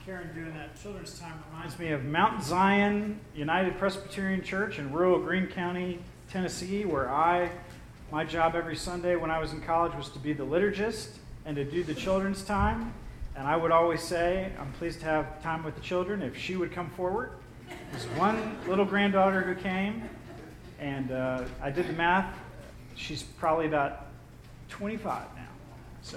Karen doing that children's time reminds me of Mount Zion United Presbyterian Church in rural Greene County, Tennessee, where my job every Sunday when I was in college was to be the liturgist and to do the children's time. And I would always say, I'm pleased to have time with the children if she would come forward. There's one little granddaughter who came, and I did the math. She's probably about 25 now. So,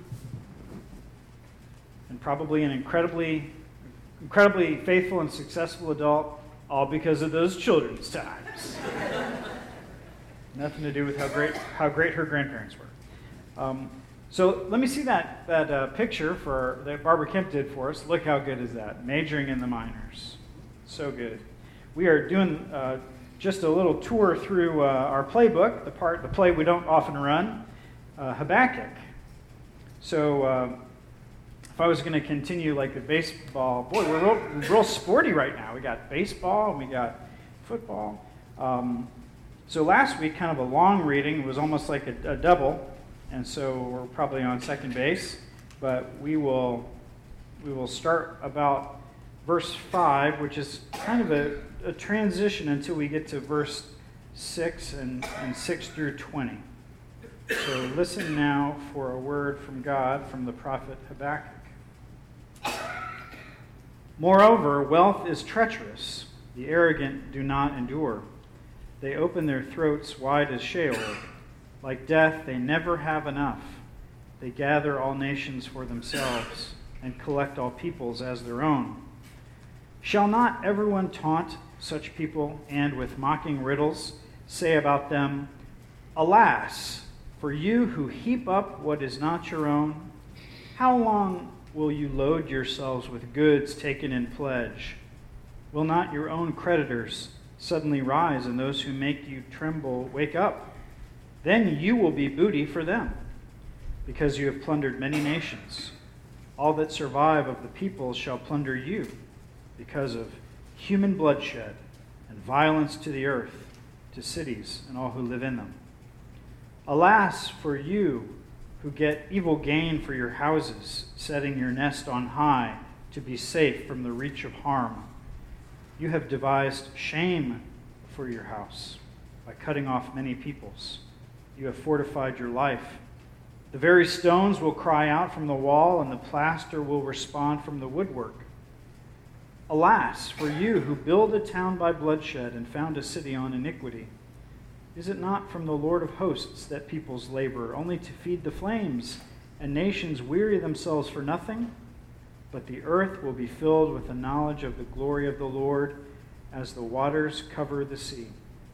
and probably an incredibly faithful and successful adult, all because of those children's times. Nothing to do with how great her grandparents were. So let me see that picture that Barbara Kemp did for us. Look how good is that? Majoring in the minors. So good. We are doing just a little tour through our playbook, the play we don't often run, Habakkuk. So if I was going to continue like the baseball, boy, we're real sporty right now. We got baseball and we got football. So last week, kind of a long reading. It was almost like a double. And so we're probably on second base, but we will start about verse 5, which is kind of a transition until we get to verse 6 and 6 through 20. So listen now for a word from God from the prophet Habakkuk. Moreover, wealth is treacherous. The arrogant do not endure. They open their throats wide as Sheol. Like death, they never have enough. They gather all nations for themselves and collect all peoples as their own. Shall not everyone taunt such people and with mocking riddles say about them, Alas, for you who heap up what is not your own, how long will you load yourselves with goods taken in pledge? Will not your own creditors suddenly rise and those who make you tremble wake up? Then you will be booty for them, because you have plundered many nations. All that survive of the peoples shall plunder you, because of human bloodshed and violence to the earth, to cities and all who live in them. Alas for you who get evil gain for your houses, setting your nest on high to be safe from the reach of harm. You have devised shame for your house by cutting off many peoples. You have fortified your life. The very stones will cry out from the wall, and the plaster will respond from the woodwork. Alas, for you who build a town by bloodshed and found a city on iniquity. Is it not from the Lord of hosts that peoples labor, only to feed the flames, and nations weary themselves for nothing? But the earth will be filled with the knowledge of the glory of the Lord, as the waters cover the sea.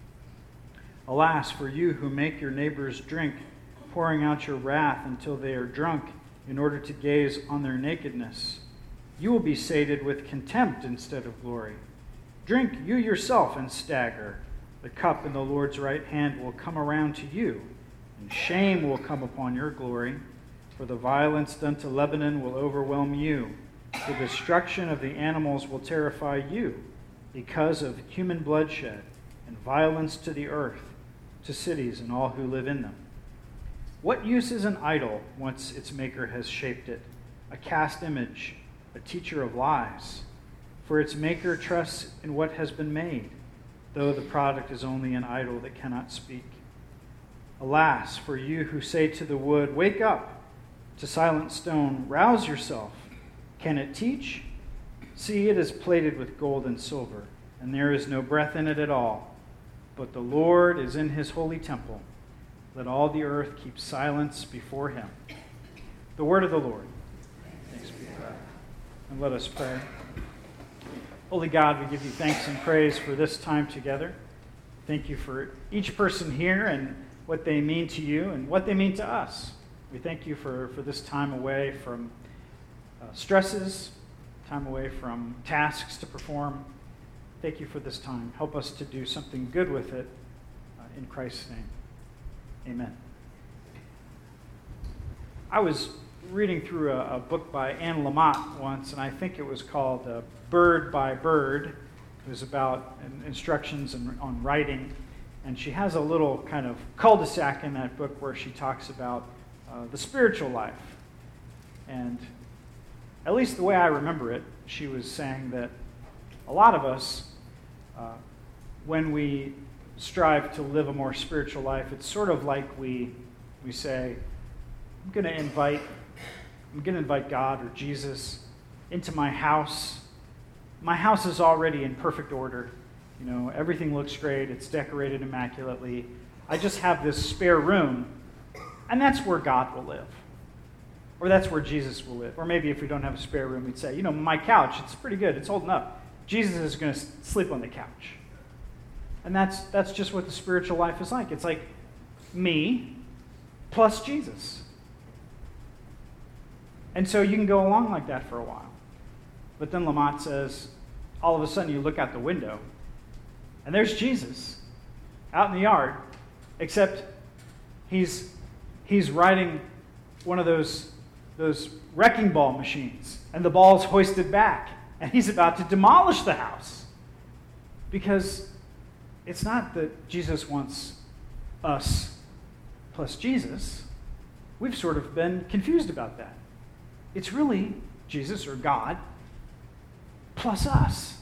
Alas, for you who make your neighbors drink, pouring out your wrath until they are drunk, in order to gaze on their nakedness. You will be sated with contempt instead of glory. Drink you yourself and stagger. The cup in the Lord's right hand will come around to you, and shame will come upon your glory, for the violence done to Lebanon will overwhelm you. The destruction of the animals will terrify you, because of human bloodshed and violence to the earth, to cities and all who live in them. What use is an idol once its maker has shaped it, a cast image, a teacher of lies? For its maker trusts in what has been made, though the product is only an idol that cannot speak. Alas, for you who say to the wood, Wake up, to silent stone, rouse yourself. Can it teach? See, it is plated with gold and silver, and there is no breath in it at all. But the Lord is in his holy temple. Let all the earth keep silence before him. The word of the Lord. Thanks be to God. And let us pray. Holy God, we give you thanks and praise for this time together. Thank you for each person here and what they mean to you and what they mean to us. We thank you for this time away from stresses, time away from tasks to perform. Thank you for this time. Help us to do something good with it in Christ's name. Amen. I was reading through a book by Anne Lamott once, and I think it was called Bird by Bird. It was about instructions on writing, and she has a little kind of cul-de-sac in that book where she talks about the spiritual life. And at least the way I remember it, she was saying that a lot of us, when we strive to live a more spiritual life, it's sort of like we say, I'm going to invite God or Jesus into my house. My house is already in perfect order. Everything looks great. It's decorated immaculately. I just have this spare room, and that's where God will live. Or that's where Jesus will live. Or maybe if we don't have a spare room, we'd say, my couch, it's pretty good. It's holding up. Jesus is going to sleep on the couch. And that's just what the spiritual life is like. It's like me plus Jesus. And so you can go along like that for a while. But then Lamont says, all of a sudden you look out the window, and there's Jesus out in the yard, except he's riding one of those wrecking ball machines, and the ball's hoisted back, and he's about to demolish the house. Because it's not that Jesus wants us plus Jesus. We've sort of been confused about that. It's really Jesus or God plus us.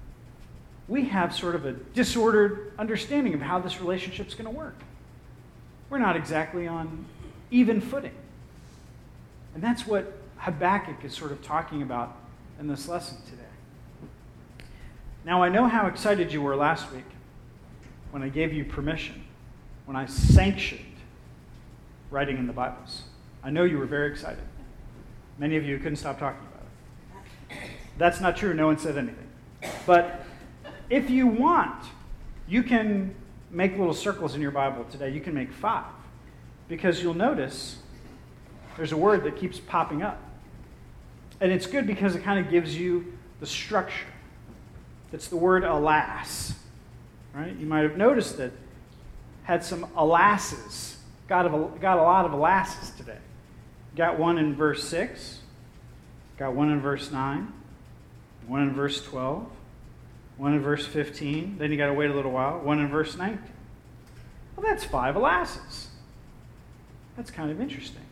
We have sort of a disordered understanding of how this relationship's going to work. We're not exactly on even footing. And that's what Habakkuk is sort of talking about in this lesson today. Now, I know how excited you were last week when I gave you permission, when I sanctioned writing in the Bibles. I know you were very excited. Many of you couldn't stop talking about it. That's not true. No one said anything. But if you want, you can make little circles in your Bible today. You can make 5. Because you'll notice there's a word that keeps popping up. And it's good because it kind of gives you the structure. It's the word alas. Right? You might have noticed that had some alasses. Got a lot of alasses today. Got one in verse 6. Got one in verse 9. One in verse 12. One in verse 15. Then you got to wait a little while. One in verse 19. Well, that's 5 alasses. That's kind of interesting.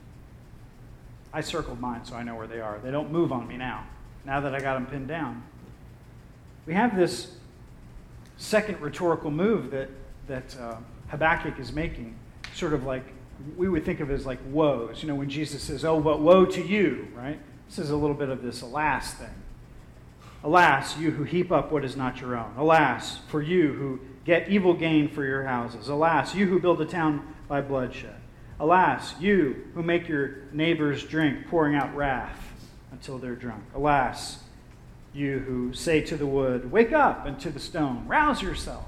I circled mine so I know where they are. They don't move on me now that I got them pinned down. We have this second rhetorical move that Habakkuk is making, sort of like we would think of as like woes. When Jesus says, "Oh, but woe to you," right? This is a little bit of this alas thing. Alas, you who heap up what is not your own. Alas, for you who get evil gain for your houses. Alas, you who build a town by bloodshed. Alas, you who make your neighbors drink, pouring out wrath until they're drunk. Alas, you who say to the wood, "Wake up," and to the stone, "Rouse yourself."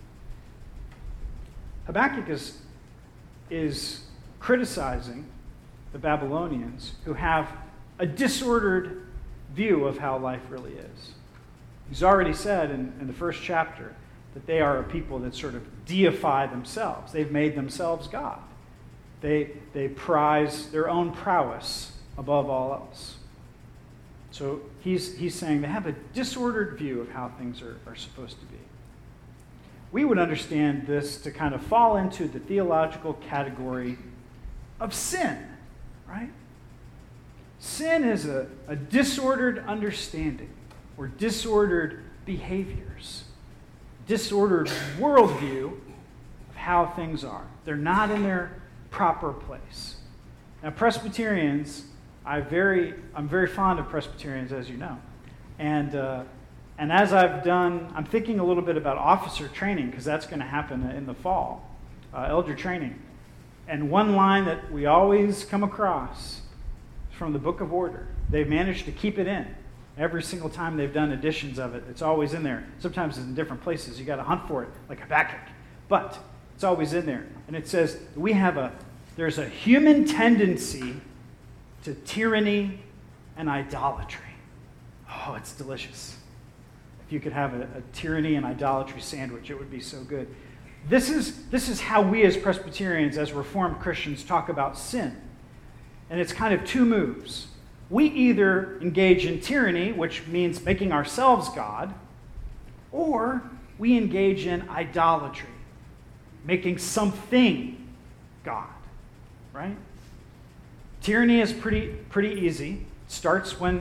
Habakkuk is criticizing the Babylonians who have a disordered view of how life really is. He's already said in the first chapter that they are a people that sort of deify themselves. They've made themselves God. They prize their own prowess above all else. So he's saying they have a disordered view of how things are supposed to be. We would understand this to kind of fall into the theological category of sin, right? Sin is a disordered understanding or disordered behaviors, disordered worldview of how things are. They're not in their proper place. Now, Presbyterians, I'm very fond of Presbyterians, as you know. And as I'm thinking a little bit about officer training, because that's going to happen in the fall, elder training. And one line that we always come across from the Book of Order. They've managed to keep it in. Every single time they've done editions of it, it's always in there. Sometimes it's in different places. You got to hunt for it, like Habakkuk. But it's always in there. And it says there's a human tendency to tyranny and idolatry. Oh, it's delicious. If you could have a tyranny and idolatry sandwich, it would be so good. This is how we as Presbyterians, as Reformed Christians, talk about sin. And it's kind of 2 moves. We either engage in tyranny, which means making ourselves God, or we engage in idolatry, making something God, right? Tyranny is pretty easy. It starts when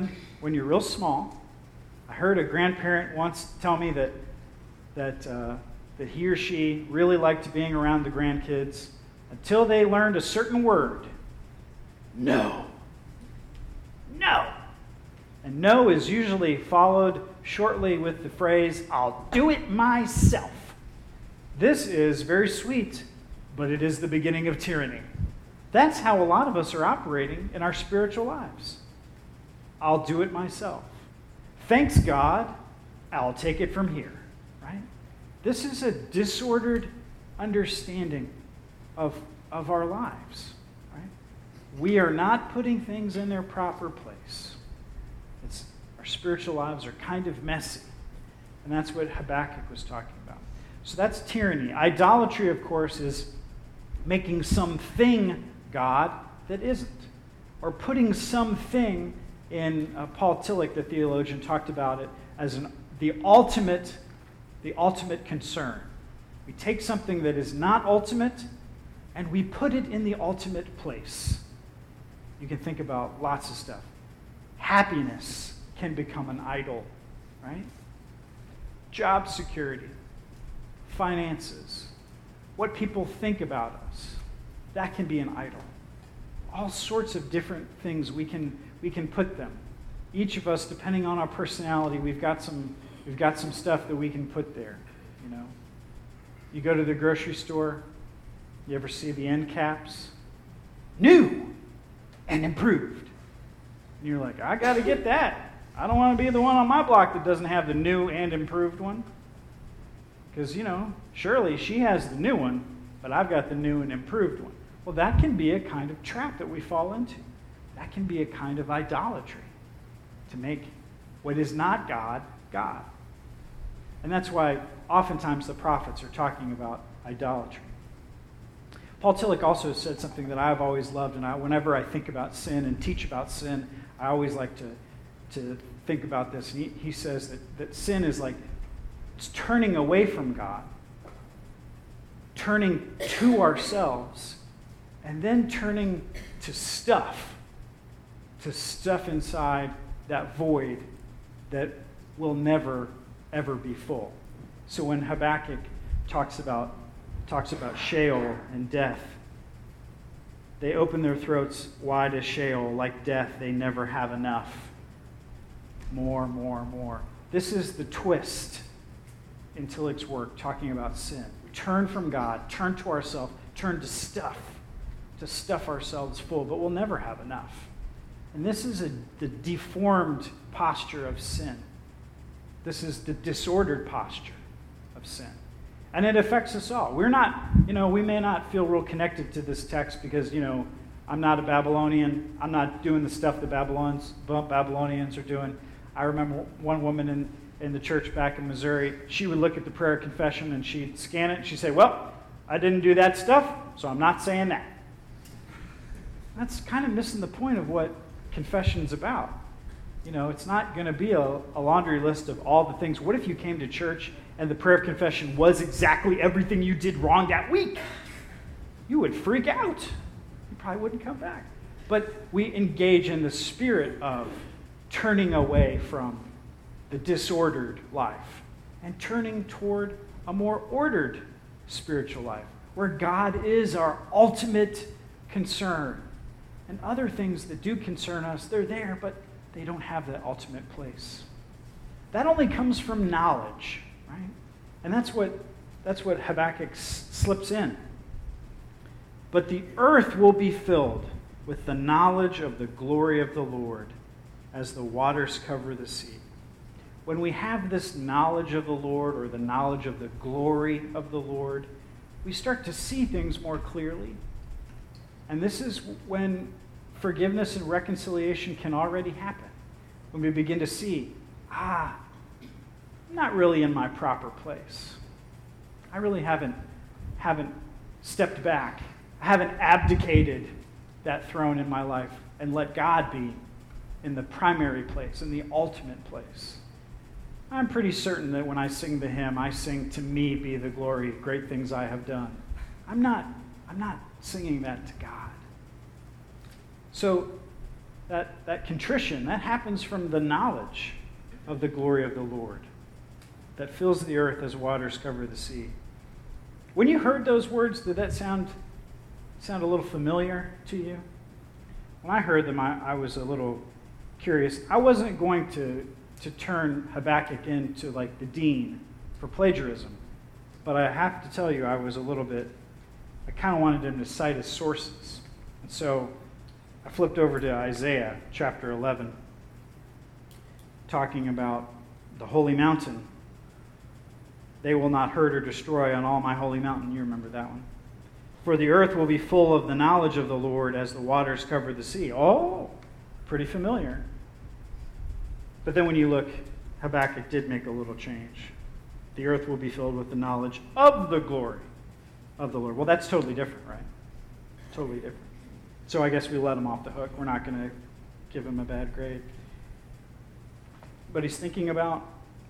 when you're real small. I heard a grandparent once tell me that he or she really liked being around the grandkids until they learned a certain word. No. No. And no is usually followed shortly with the phrase, I'll do it myself. This is very sweet, but it is the beginning of tyranny. That's how a lot of us are operating in our spiritual lives. I'll do it myself. Thanks God, I'll take it from here, right? This is a disordered understanding of our lives, right? We are not putting things in their proper place. Our spiritual lives are kind of messy, and that's what Habakkuk was talking about. So that's tyranny. Idolatry, of course, is making something God that isn't, or putting something in. Paul Tillich, the theologian, talked about it as the ultimate concern. We take something that is not ultimate and we put it in the ultimate place. You can think about lots of stuff. Happiness can become an idol, right? Job security, finances, what people think about us, that can be an idol. All sorts of different things we can put them. Each of us, depending on our personality, we've got some stuff that we can put there. You know, you go to the grocery store, you ever see the end caps? New and improved. And you're like, I got to get that. I don't want to be the one on my block that doesn't have the new and improved one. Because, surely she has the new one, but I've got the new and improved one. Well, that can be a kind of trap that we fall into. That can be a kind of idolatry, to make what is not God, God. And that's why oftentimes the prophets are talking about idolatry. Paul Tillich also said something that I've always loved, and whenever I think about sin and teach about sin, I always like to think about this. And he says that sin is like it's turning away from God, turning to ourselves, and then turning to stuff inside that void that will never, ever be full. So when Habakkuk talks about Sheol and death, they open their throats wide as Sheol, like death, they never have enough. More, more, more. This is the twist in Tillich's work, talking about sin. We turn from God, turn to ourselves, turn to stuff ourselves full, but we'll never have enough. And this is the deformed posture of sin. This is the disordered posture of sin. And it affects us all. We're not, we may not feel real connected to this text because, I'm not a Babylonian. I'm not doing the stuff the Babylonians are doing. I remember one woman in the church back in Missouri, she would look at the prayer of confession and she'd scan it and she'd say, well, I didn't do that stuff, so I'm not saying that. That's kind of missing the point of what confession's about. It's not going to be a laundry list of all the things. What if you came to church and the prayer of confession was exactly everything you did wrong that week? You would freak out. You probably wouldn't come back. But we engage in the spirit of turning away from the disordered life and turning toward a more ordered spiritual life where God is our ultimate concern. And other things that do concern us, they're there, but they don't have that ultimate place. That only comes from knowledge, right? And that's what Habakkuk slips in. But the earth will be filled with the knowledge of the glory of the Lord as the waters cover the sea. When we have this knowledge of the Lord or the knowledge of the glory of the Lord, we start to see things more clearly. And this is when forgiveness and reconciliation can already happen. When we begin to see, I'm not really in my proper place. I really haven't stepped back. I haven't abdicated that throne in my life and let God be in the primary place, in the ultimate place. I'm pretty certain that when I sing the hymn, I sing, "To me be the glory, great things I have done." I'm not singing that to God. So that contrition, that happens from the knowledge of the glory of the Lord that fills the earth as waters cover the sea. When you heard those words, did that sound a little familiar to you? When I heard them, I was a little curious. I wasn't going to turn Habakkuk into like the dean for plagiarism, but I have to tell you, I kind of wanted him to cite his sources. And so I flipped over to Isaiah chapter 11, talking about the holy mountain. They will not hurt or destroy on all my holy mountain. You remember that one. For the earth will be full of the knowledge of the Lord as the waters cover the sea. Oh, pretty familiar. But then when you look, Habakkuk did make a little change. The earth will be filled with the knowledge of the glory of the Lord. Well, that's totally different, right? Totally different. So I guess we let him off the hook. We're not going to give him a bad grade. But he's thinking about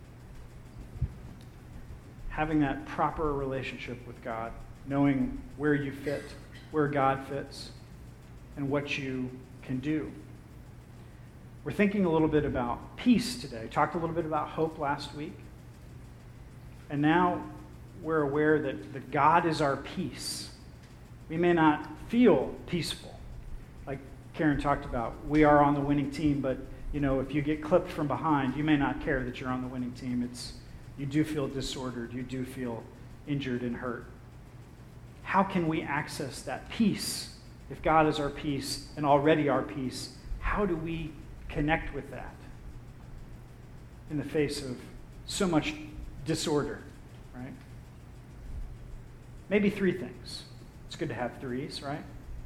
having that proper relationship with God, knowing where you fit, where God fits, and what you can do. We're thinking a little bit about peace today. Talked a little bit about hope last week. And now we're aware that God is our peace. We may not feel peaceful. Like Karen talked about, we are on the winning team, but if you get clipped from behind, you may not care that you're on the winning team. You do feel disordered. You do feel injured and hurt. How can we access that peace? If God is our peace and already our peace, how do we connect with that in the face of so much disorder, right? Maybe three things. It's good to have threes, right?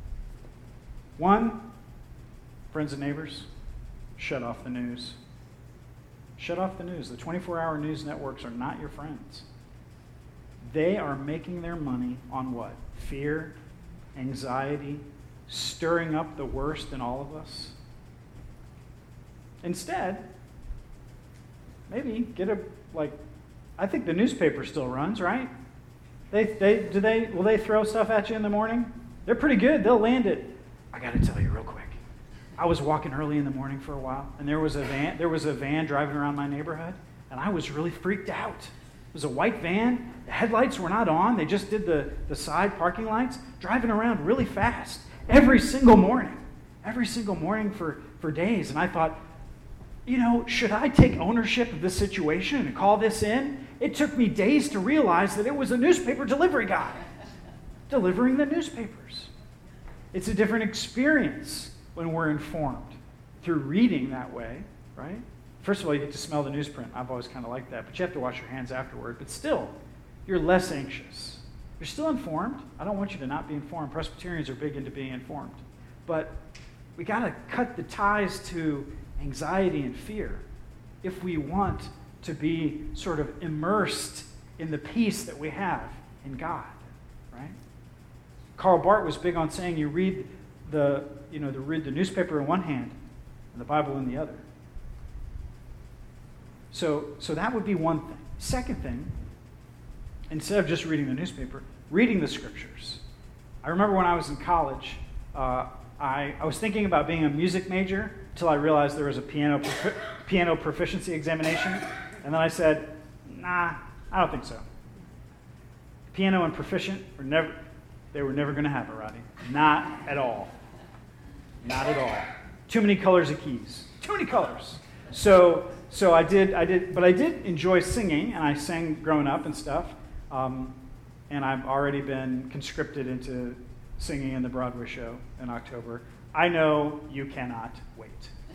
One, friends and neighbors, shut off the news. Shut off the news. The 24-hour news networks are not your friends. They are making their money on what? Fear, anxiety, stirring up the worst in all of us. Instead, maybe I think the newspaper still runs, right? Will they throw stuff at you in the morning? They're pretty good. They'll land it. I got to tell you real quick. I was walking early in the morning for a while, and there was a van driving around my neighborhood, and I was really freaked out. It was a white van. The headlights were not on. They just did the side parking lights, driving around really fast every single morning for days. And I thought, should I take ownership of this situation and call this in? It took me days to realize that it was a newspaper delivery guy delivering the newspapers. It's a different experience when we're informed through reading that way, right? First of all, you get to smell the newsprint. I've always kind of liked that, but you have to wash your hands afterward. But still, you're less anxious. You're still informed. I don't want you to not be informed. Presbyterians are big into being informed. But we got to cut the ties to anxiety and fear if we want to be sort of immersed in the peace that we have in God, right? Karl Barth was big on saying you read the newspaper in one hand and the Bible in the other. So that would be one thing. Second thing, instead of just reading the newspaper, reading the scriptures. I remember when I was in college, I was thinking about being a music major until I realized there was a piano proficiency examination. And then I said, nah, I don't think so. Piano and proficient were never going to have it, Rodney. Not at all. Not at all. Too many colors of keys. Too many colors. So I did, but I did enjoy singing, and I sang growing up and stuff. And I've already been conscripted into singing in the Broadway show in October. I know you cannot wait.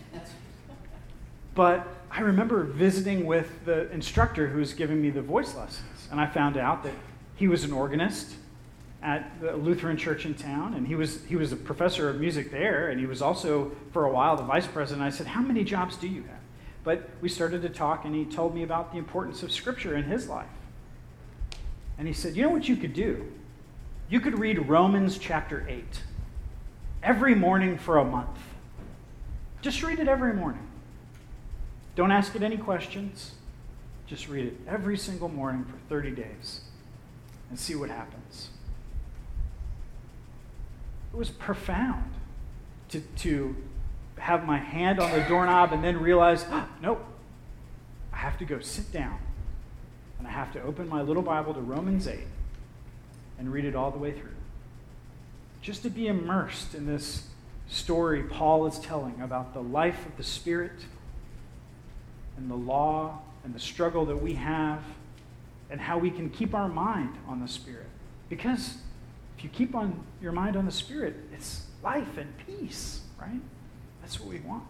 But I remember visiting with the instructor who was giving me the voice lessons, and I found out that he was an organist at the Lutheran church in town, and he was a professor of music there, and he was also, for a while, the vice president. I said, how many jobs do you have? But we started to talk, and he told me about the importance of Scripture in his life. And he said, you know what you could do? You could read Romans chapter 8 every morning for a month. Just read it every morning. Don't ask it any questions. Just read it every single morning for 30 days and see what happens. It was profound to have my hand on the doorknob and then realize, nope, I have to go sit down. And I have to open my little Bible to Romans 8 and read it all the way through. Just to be immersed in this story Paul is telling about the life of the Spirit and the law and the struggle that we have and how we can keep our mind on the Spirit. Because if you keep on your mind on the Spirit, it's life and peace, right? That's what we want.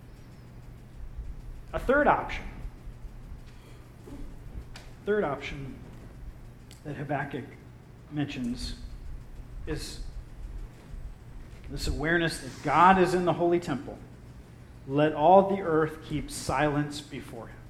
A third option that Habakkuk mentions is this awareness that God is in the holy temple. Let all the earth keep silence before him.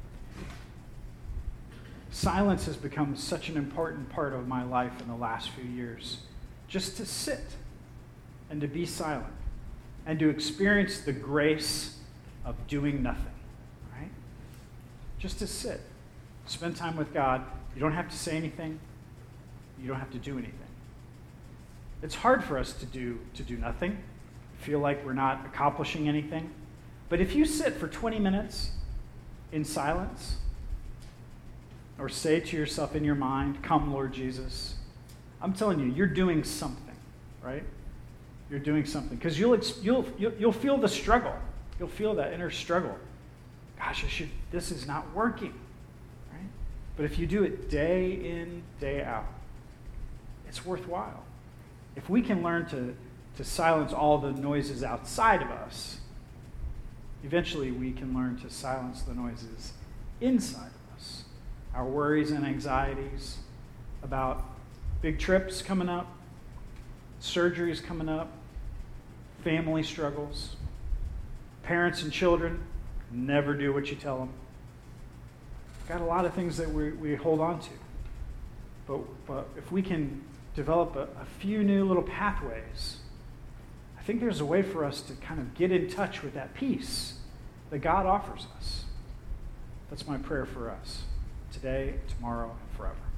Silence has become such an important part of my life in the last few years. Just to sit and to be silent and to experience the grace of doing nothing, right? Just to sit, spend time with God. You don't have to say anything. You don't have to do anything. It's hard for us to do nothing, feel like we're not accomplishing anything. But if you sit for 20 minutes in silence, or say to yourself in your mind, "Come, Lord Jesus," I'm telling you, you're doing something, right? You're doing something. Because you'll feel the struggle. You'll feel that inner struggle. Gosh, this is not working, right? But if you do it day in, day out, it's worthwhile. If we can learn to silence all the noises outside of us, eventually we can learn to silence the noises inside of us. Our worries and anxieties about big trips coming up, surgeries coming up, family struggles, parents and children never do what you tell them. Got a lot of things that we hold on to. But if we can develop a few new little pathways, I think there's a way for us to kind of get in touch with that peace that God offers us. That's my prayer for us today, tomorrow, and forever.